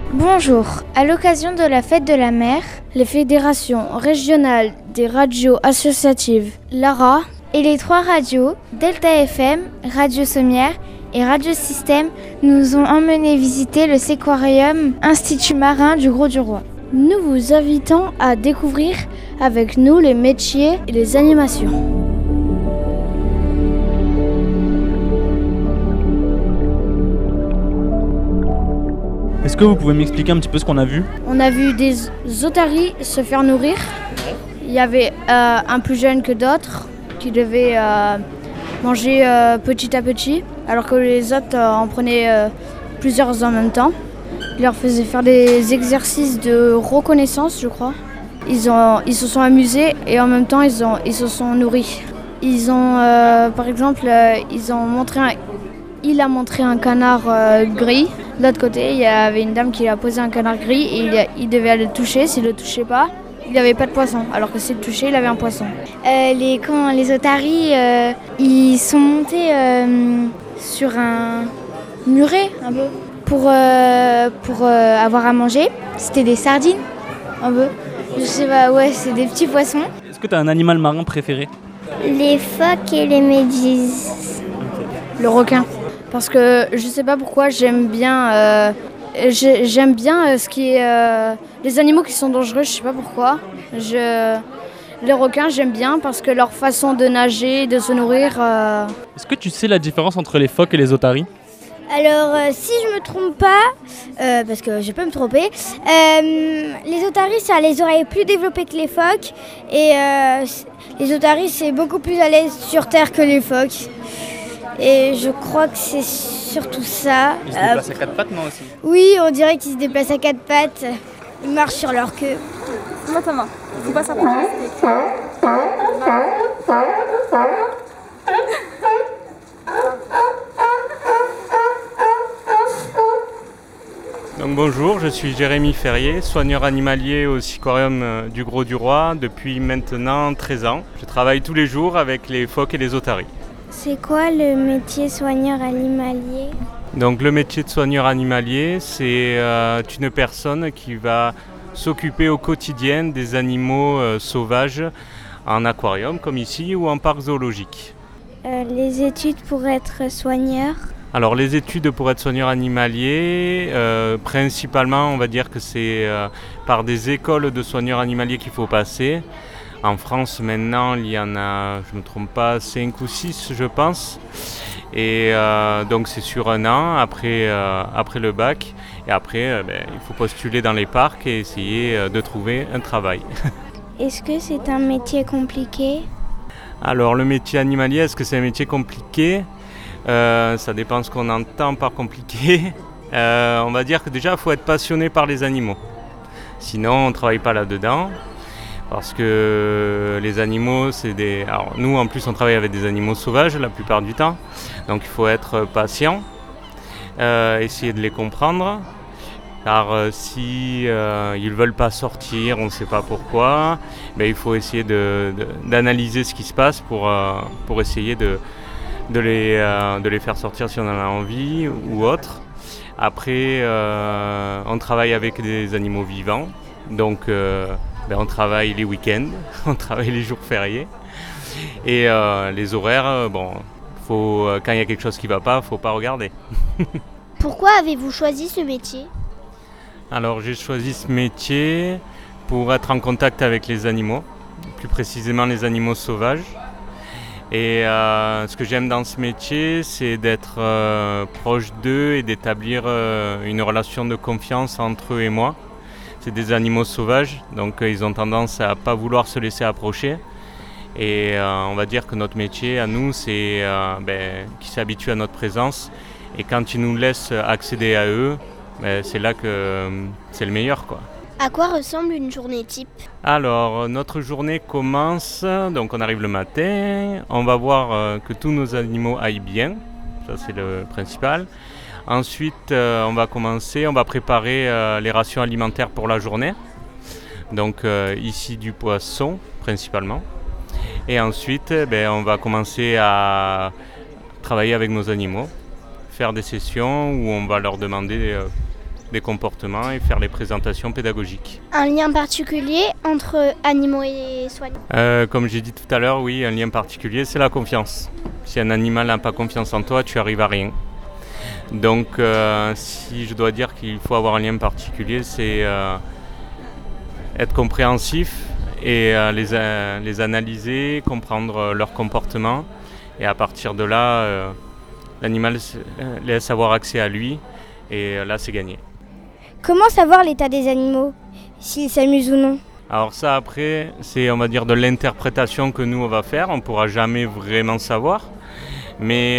Bonjour, à l'occasion de la fête de la mer, les fédérations régionales des radios associatives LARA et les 3 radios, Delta FM, Radio Sommière et Radio Système, nous ont emmenés visiter le Séquarium Institut Marin du Grau-du-Roi. Nous vous invitons à découvrir avec nous les métiers et les animations. Est-ce que vous pouvez m'expliquer un petit peu ce qu'on a vu ? On a vu des otaries se faire nourrir. Il y avait un plus jeune que d'autres qui devait manger petit à petit, alors que les autres en prenaient plusieurs en même temps. Ils leur faisaient faire des exercices de reconnaissance, je crois. Ils se sont amusés et en même temps ils se sont nourris. Ils ont, par exemple, il a montré un canard gris. De l'autre côté, il y avait une dame qui lui a posé un canard gris et il devait aller le toucher. S'il ne le touchait pas, il n'avait pas de poisson. Alors que s'il le touchait, il avait un poisson. Les otaries, ils sont montés sur un muret un peu pour avoir à manger. C'était des sardines un peu. Je sais pas, ouais, c'est des petits poissons. Est-ce que tu as un animal marin préféré ? Les phoques et les méduses. Le requin. Parce que je sais pas pourquoi j'aime bien ce qui est les animaux qui sont dangereux, je sais pas pourquoi. Les requins j'aime bien parce que leur façon de nager, de se nourrir. Est-ce que tu sais la différence entre les phoques et les otaries ? Alors, si je me trompe pas, parce que je peux me tromper, les otaries, ça a les oreilles plus développées que les phoques. Et les otaries, c'est beaucoup plus à l'aise sur terre que les phoques. Et je crois que c'est surtout ça. Ils se déplacent à 4 pattes, non aussi ? Oui, on dirait qu'ils se déplacent à 4 pattes. Ils marchent sur leur queue. Moi, ta main. Faut pas s'approcher. Donc bonjour, je suis Jérémy Ferrier, soigneur animalier au Séquarium du Grau-du-Roi depuis maintenant 13 ans. Je travaille tous les jours avec les phoques et les otaries. C'est quoi le métier soigneur animalier ? Donc le métier de soigneur animalier, c'est une personne qui va s'occuper au quotidien des animaux sauvages en aquarium comme ici ou en parc zoologique. Les études pour être soigneur ? Alors les études pour être soigneur animalier, principalement on va dire que c'est par des écoles de soigneurs animaliers qu'il faut passer. En France maintenant il y en a, je ne me trompe pas, 5 ou 6 je pense. Et donc c'est sur un an après le bac. Et après il faut postuler dans les parcs et essayer de trouver un travail. Est-ce que c'est un métier compliqué ? Alors le métier animalier, est-ce que c'est un métier compliqué ? Ça dépend ce qu'on entend par compliqué. On va dire que déjà il faut être passionné par les animaux. Sinon on ne travaille pas là-dedans. Parce que les animaux, c'est des... Alors nous en plus on travaille avec des animaux sauvages la plupart du temps. Donc il faut être patient, essayer de les comprendre. Car si ils ne veulent pas sortir, on ne sait pas pourquoi, il faut essayer d'analyser ce qui se passe pour essayer de les faire sortir si on en a envie ou autre. Après, on travaille avec des animaux vivants, donc on travaille les week-ends, on travaille les jours fériés. Et les horaires, quand il y a quelque chose qui ne va pas, il ne faut pas regarder. Pourquoi avez-vous choisi ce métier ? Alors j'ai choisi ce métier pour être en contact avec les animaux, plus précisément les animaux sauvages. Et ce que j'aime dans ce métier, c'est d'être proche d'eux et d'établir une relation de confiance entre eux et moi. C'est des animaux sauvages, donc ils ont tendance à ne pas vouloir se laisser approcher. Et on va dire que notre métier à nous, c'est qu'ils s'habituent à notre présence. Et quand ils nous laissent accéder à eux, c'est là que c'est le meilleur, quoi. À quoi ressemble une journée type ? Alors, notre journée commence, donc on arrive le matin, on va voir que tous nos animaux aillent bien, ça c'est le principal. Ensuite, on va préparer les rations alimentaires pour la journée, donc ici du poisson principalement. Et ensuite, on va commencer à travailler avec nos animaux, faire des sessions où on va leur demander des comportements et faire les présentations pédagogiques. Un lien particulier entre animaux et soignants? Comme j'ai dit tout à l'heure, oui, un lien particulier, c'est la confiance. Si un animal n'a pas confiance en toi, tu arrives à rien. Donc, si je dois dire qu'il faut avoir un lien particulier, c'est être compréhensif et les analyser, comprendre leur comportement. Et à partir de là, l'animal laisse avoir accès à lui. Et là, c'est gagné. Comment savoir l'état des animaux, s'ils s'amusent ou non? Alors ça, après, c'est, on va dire, de l'interprétation que nous, on va faire. On ne pourra jamais vraiment savoir. Mais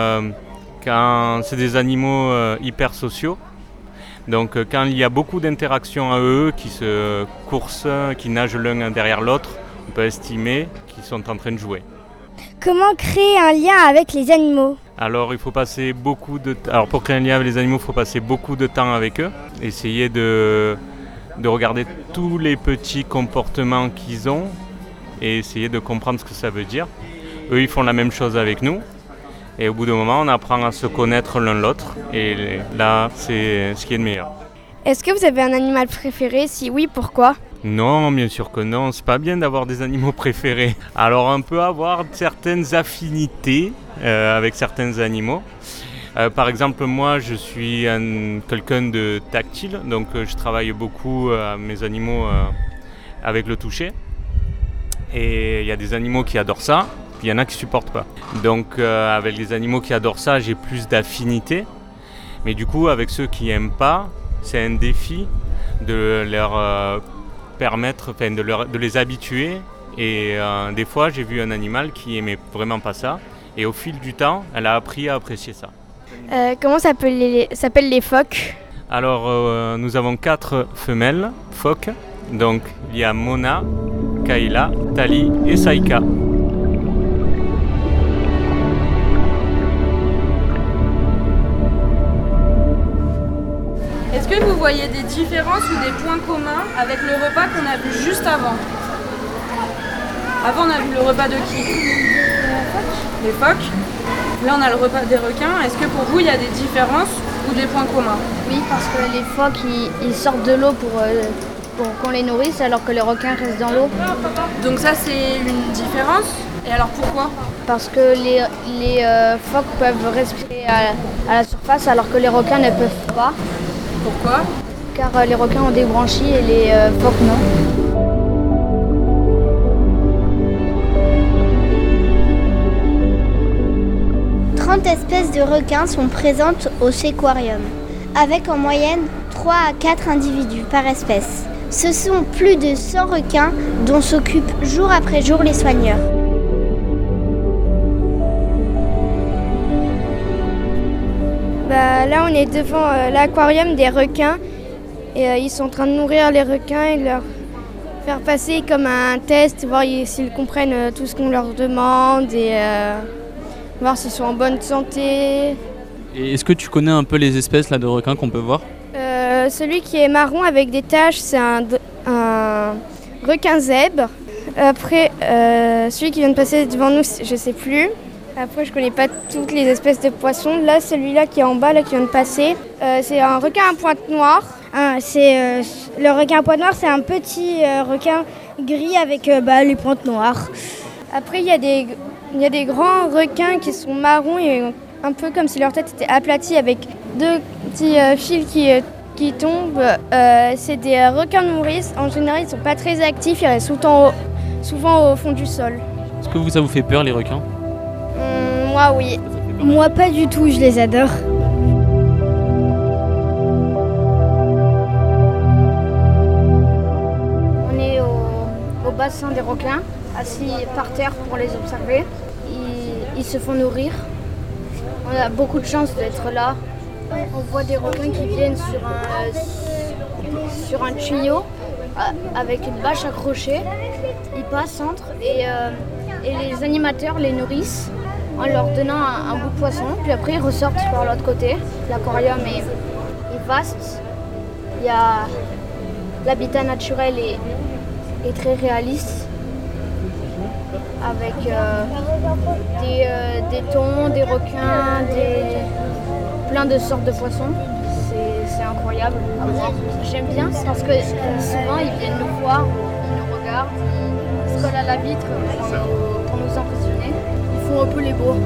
quand c'est des animaux hyper sociaux, donc quand il y a beaucoup d'interactions à eux, qui se coursent, qui nagent l'un derrière l'autre, on peut estimer qu'ils sont en train de jouer. Comment créer un lien avec les animaux? Alors il faut passer beaucoup de temps. Alors pour créer un lien avec les animaux, il faut passer beaucoup de temps avec eux. Essayer de regarder tous les petits comportements qu'ils ont et essayer de comprendre ce que ça veut dire. Eux, ils font la même chose avec nous. Et au bout d'un moment, on apprend à se connaître l'un l'autre. Et là, c'est ce qui est le meilleur. Est-ce que vous avez un animal préféré? Si oui, pourquoi? Non, bien sûr que non. C'est pas bien d'avoir des animaux préférés. Alors, on peut avoir certaines affinités avec certains animaux. Par exemple, moi, je suis quelqu'un de tactile. Donc, je travaille beaucoup mes animaux avec le toucher. Et il y a des animaux qui adorent ça. Il y en a qui ne supportent pas. Donc avec les animaux qui adorent ça, j'ai plus d'affinité. Mais du coup, avec ceux qui n'aiment pas, c'est un défi de leur permettre, de les habituer. Et des fois, j'ai vu un animal qui aimait vraiment pas ça. Et au fil du temps, elle a appris à apprécier ça. Comment s'appellent les phoques? Alors, nous avons 4 femelles phoques. Donc, il y a Mona, Kayla, Tali et Saïka. Est-ce que vous voyez des différences ou des points communs avec le repas qu'on a vu juste avant? Avant, on a vu le repas de qui? Les phoques. Là, on a le repas des requins. Est-ce que pour vous, il y a des différences ou des points communs? Oui, parce que les phoques, ils sortent de l'eau pour qu'on les nourrisse, alors que les requins restent dans l'eau. Donc ça, c'est une différence. Et alors, pourquoi? Parce que les phoques peuvent respirer à la surface, alors que les requins ne peuvent pas. Pourquoi? Car les requins ont des branchies et les phoques non. 30 espèces de requins sont présentes au séquarium, avec en moyenne 3 à 4 individus par espèce. Ce sont plus de 100 requins dont s'occupent jour après jour les soigneurs. Là, on est devant l'aquarium des requins et ils sont en train de nourrir les requins et leur faire passer comme un test, voir s'ils comprennent tout ce qu'on leur demande et voir s'ils sont en bonne santé. Et est-ce que tu connais un peu les espèces là, de requins qu'on peut voir? Celui qui est marron avec des taches, c'est un requin zèbre. Après, celui qui vient de passer devant nous, je ne sais plus. Après, je connais pas toutes les espèces de poissons. Là, celui-là qui est en bas, là, qui vient de passer, c'est un requin à pointe noire. Le requin à pointe noire, c'est un petit requin gris avec les pointes noires. Après, il y a des grands requins qui sont marrons et un peu comme si leur tête était aplatie avec deux petits fils qui tombent. C'est des requins de nourrice. En général, ils ne sont pas très actifs. Ils restent souvent au fond du sol. Est-ce que ça vous fait peur les requins? Moi, oui. Moi, pas du tout, je les adore. On est au bassin des requins, assis par terre pour les observer. Ils se font nourrir. On a beaucoup de chance d'être là. On voit des requins qui viennent sur un tuyau avec une bâche accrochée. Ils passent entre et les animateurs les nourrissent en leur donnant un bout de poisson, puis après ils ressortent par l'autre côté. L'aquarium est vaste, l'habitat naturel est très réaliste, avec des thons, des requins, plein de sortes de poissons. C'est incroyable à voir. J'aime bien parce que souvent ils viennent nous voir, ils nous regardent, ils se collent à la vitre pour nous impressionner. Ils font un peu les beaux.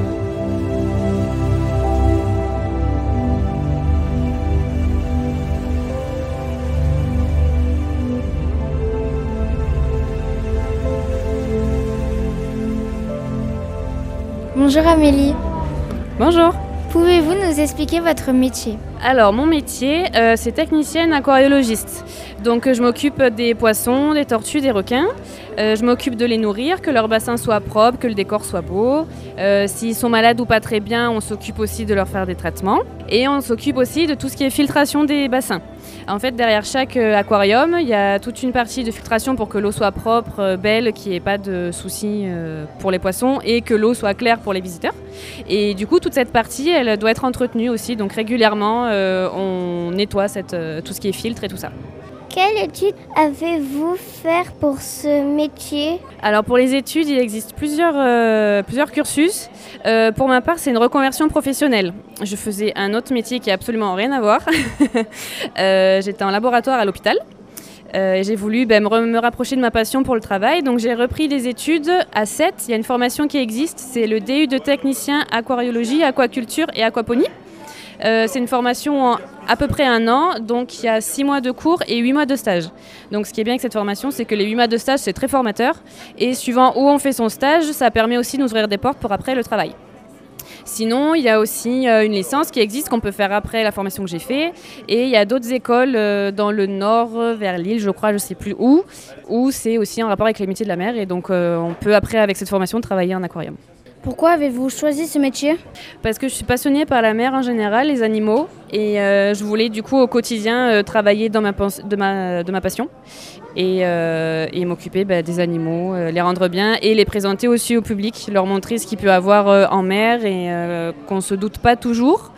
Bonjour Amélie. Bonjour. Pouvez-vous nous expliquer votre métier? Alors mon métier, c'est technicienne aquariologiste. Donc je m'occupe des poissons, des tortues, des requins. Je m'occupe de les nourrir, que leur bassin soit propre, que le décor soit beau. S'ils sont malades ou pas très bien, on s'occupe aussi de leur faire des traitements. Et on s'occupe aussi de tout ce qui est filtration des bassins. En fait, derrière chaque aquarium, il y a toute une partie de filtration pour que l'eau soit propre, belle, qu'il n'y ait pas de soucis pour les poissons et que l'eau soit claire pour les visiteurs. Et du coup, toute cette partie, elle doit être entretenue aussi. Donc régulièrement, on nettoie tout ce qui est filtre et tout ça. Quelle étude avez-vous fait pour ce métier? Alors pour les études, il existe plusieurs cursus. Pour ma part, c'est une reconversion professionnelle. Je faisais un autre métier qui n'a absolument rien à voir. J'étais en laboratoire à l'hôpital. J'ai voulu me rapprocher de ma passion pour le travail. Donc j'ai repris des études à 7. Il y a une formation qui existe, c'est le DU de technicien aquariologie, aquaculture et aquaponie. C'est une formation en à peu près 1 an, donc il y a 6 mois de cours et 8 mois de stage. Donc ce qui est bien avec cette formation, c'est que les 8 mois de stage, c'est très formateur. Et suivant où on fait son stage, ça permet aussi d'ouvrir des portes pour après le travail. Sinon, il y a aussi une licence qui existe qu'on peut faire après la formation que j'ai fait. Et il y a d'autres écoles dans le nord, vers Lille, je crois, je ne sais plus où c'est aussi en rapport avec les métiers de la mer. Et donc on peut après, avec cette formation, travailler en aquarium. Pourquoi avez-vous choisi ce métier? Parce que je suis passionnée par la mer en général, les animaux, et je voulais du coup au quotidien travailler de ma passion et m'occuper des animaux, les rendre bien et les présenter aussi au public, leur montrer ce qu'il peut avoir en mer et qu'on ne se doute pas toujours.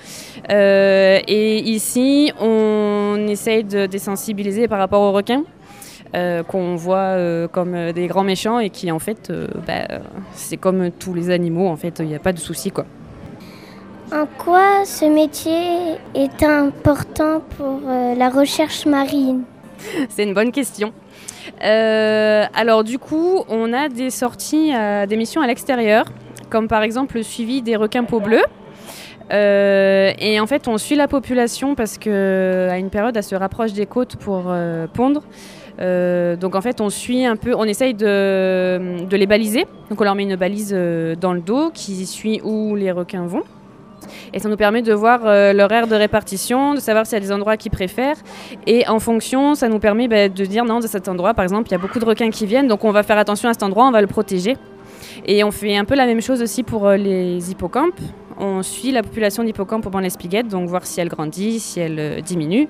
Et ici, on essaye de désensibiliser par rapport aux requins. Qu'on voit comme des grands méchants et qui en fait c'est comme tous les animaux, en fait il n'y a pas de souci quoi. En quoi ce métier est important pour la recherche marine? C'est une bonne question. Alors du coup on a des sorties, des missions à l'extérieur, comme par exemple le suivi des requins peau bleue. Et en fait on suit la population parce qu'à une période elle se rapproche des côtes pour pondre. Donc en fait on suit un peu, on essaye de les baliser, donc on leur met une balise dans le dos qui suit où les requins vont et ça nous permet de voir leur aire de répartition, de savoir s'il y a des endroits qu'ils préfèrent et en fonction ça nous permet de dire non, de cet endroit par exemple il y a beaucoup de requins qui viennent donc on va faire attention à cet endroit, on va le protéger. Et on fait un peu la même chose aussi pour les hippocampes. On suit la population d'hippocampes pendant les spiguettes, donc voir si elle grandit, si elle diminue.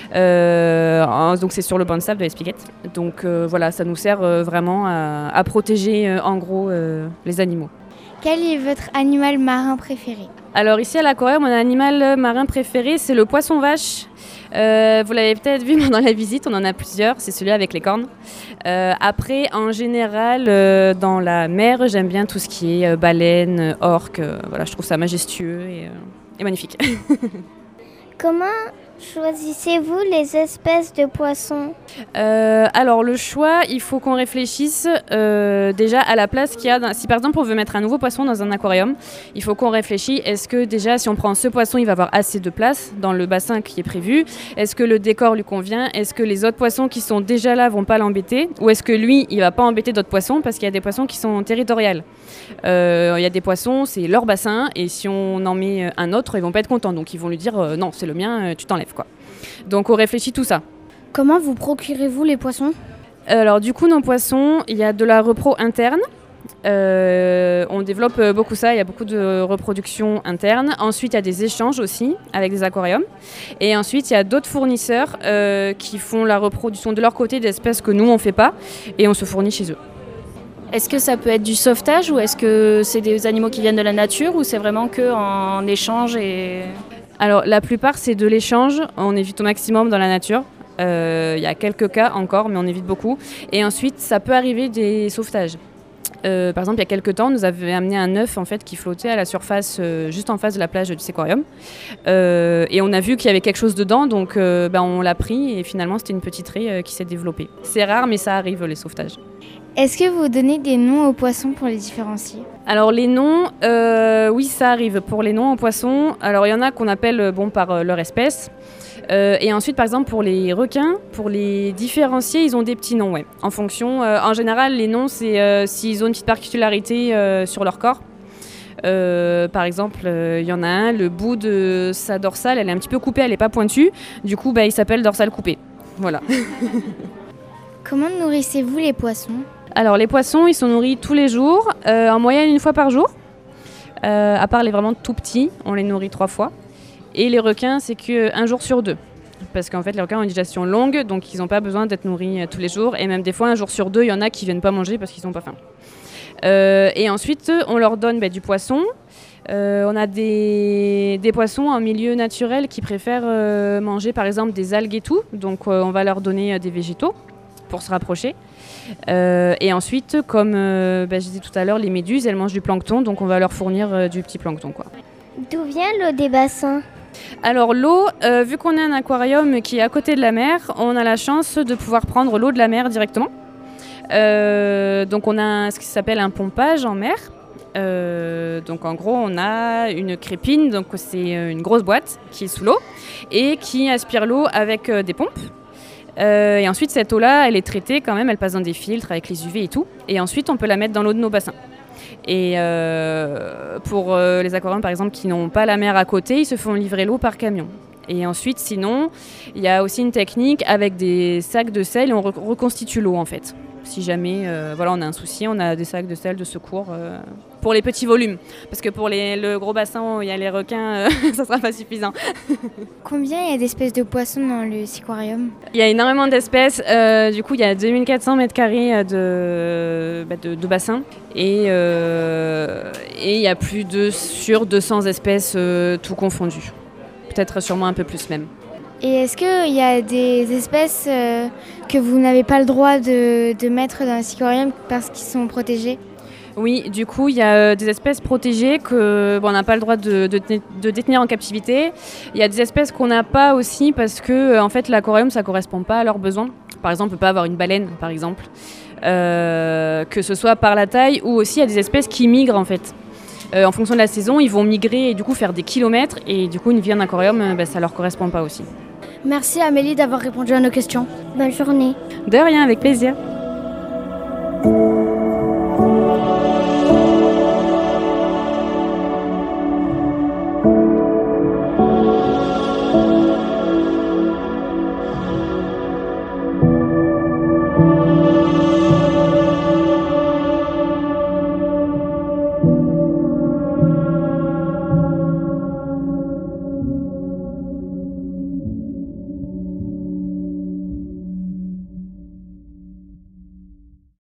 Donc c'est sur le banc de sable de l'espiguette. Donc voilà, ça nous sert vraiment à protéger en gros les animaux. Quel est votre animal marin préféré? Alors ici à l'aquarium, mon animal marin préféré, c'est le poisson-vache. Vous l'avez peut-être vu pendant la visite, on en a plusieurs, c'est celui avec les cornes. Après, en général, dans la mer, j'aime bien tout ce qui est baleine, orque. Voilà, je trouve ça majestueux et magnifique. Comment choisissez-vous les espèces de poissons? Alors le choix, il faut qu'on réfléchisse déjà à la place qu'il y a. Si par exemple on veut mettre un nouveau poisson dans un aquarium, il faut qu'on réfléchisse, est-ce que déjà si on prend ce poisson, il va avoir assez de place dans le bassin qui est prévu? Est-ce que le décor lui convient? Est-ce que les autres poissons qui sont déjà là vont pas l'embêter? Ou est-ce que lui, il va pas embêter d'autres poissons? Parce qu'il y a des poissons qui sont territoriales. Il y a des poissons, c'est leur bassin, et si on en met un autre, ils vont pas être contents. Donc ils vont lui dire non, c'est le mien, tu t'enlèves quoi. Donc on réfléchit tout ça. Comment vous procurez-vous les poissons? Alors du coup nos poissons, il y a de la repro interne. On développe beaucoup ça, il y a beaucoup de reproduction interne. Ensuite il y a des échanges aussi avec des aquariums. Et ensuite il y a d'autres fournisseurs qui font la reproduction de leur côté d'espèces que nous on ne fait pas et on se fournit chez eux. Est-ce que ça peut être du sauvetage ou est-ce que c'est des animaux qui viennent de la nature ou c'est vraiment qu'en échange et... Alors la plupart c'est de l'échange, on évite au maximum dans la nature. Il y a quelques cas encore mais on évite beaucoup. Et ensuite ça peut arriver des sauvetages. Par exemple, il y a quelques temps, on nous avait amené un œuf en fait, qui flottait à la surface, juste en face de la plage du Sequarium. Et on a vu qu'il y avait quelque chose dedans, donc on l'a pris et finalement c'était une petite raie qui s'est développée. C'est rare, mais ça arrive, les sauvetages. Est-ce que vous donnez des noms aux poissons pour les différencier? Alors les noms, oui, ça arrive. Pour les noms aux poissons, alors il y en a qu'on appelle par leur espèce. Et ensuite, par exemple, pour les requins, pour les différencier, ils ont des petits noms, ouais. En fonction, en général, les noms, c'est s'ils ont une petite particularité sur leur corps. Par exemple, il y en a un, le bout de sa dorsale, elle est un petit peu coupée, elle n'est pas pointue. Du coup, il s'appelle dorsale coupée. Voilà. Comment nourrissez-vous les poissons? Alors, les poissons, ils sont nourris tous les jours, en moyenne 1 fois par jour. À part les vraiment tout petits, on les nourrit 3 fois. Et les requins, c'est qu'un jour sur 2. Parce qu'en fait, les requins ont une digestion longue, donc ils n'ont pas besoin d'être nourris tous les jours. Et même des fois, 1 jour sur 2, il y en a qui ne viennent pas manger parce qu'ils n'ont pas faim. Et ensuite, on leur donne du poisson. On a des poissons en milieu naturel qui préfèrent manger, par exemple, des algues et tout. Donc, on va leur donner des végétaux pour se rapprocher. Et ensuite, comme je disais tout à l'heure, les méduses, elles mangent du plancton. Donc, on va leur fournir du petit plancton, quoi. D'où vient l'eau des bassins? Alors l'eau, vu qu'on est un aquarium qui est à côté de la mer, on a la chance de pouvoir prendre l'eau de la mer directement. Donc on a ce qui s'appelle un pompage en mer. Donc en gros on a une crépine, donc c'est une grosse boîte qui est sous l'eau et qui aspire l'eau avec des pompes. Et ensuite cette eau-là, elle est traitée quand même, elle passe dans des filtres avec les UV et tout. Et ensuite on peut la mettre dans l'eau de nos bassins. Et pour les aquariums par exemple qui n'ont pas la mer à côté, ils se font livrer l'eau par camion. Et ensuite sinon, il y a aussi une technique avec des sacs de sel et on reconstitue l'eau en fait. Si jamais on a un souci, on a des sacs de sel de secours pour les petits volumes. Parce que pour le gros bassin où il y a les requins, ça ne sera pas suffisant. Combien il y a d'espèces de poissons dans le Sequarium? Il y a énormément d'espèces. Du coup, il y a 2400 mètres carrés de bassins. Et il y a plus de 200 espèces tout confondu. Peut-être sûrement un peu plus même. Et est-ce qu'il y a des espèces que vous n'avez pas le droit de mettre dans le Sequarium parce qu'ils sont protégés? Oui, du coup, il y a des espèces protégées qu'on n'a pas le droit de détenir en captivité. Il y a des espèces qu'on n'a pas aussi parce que en fait, l'aquarium, ça ne correspond pas à leurs besoins. Par exemple, on ne peut pas avoir une baleine, par exemple, que ce soit par la taille ou aussi il y a des espèces qui migrent en fait. En fonction de la saison, ils vont migrer et du coup faire des kilomètres et du coup une vie en aquarium, ça leur correspond pas aussi. Merci Amélie d'avoir répondu à nos questions. Bonne journée. De rien, avec plaisir.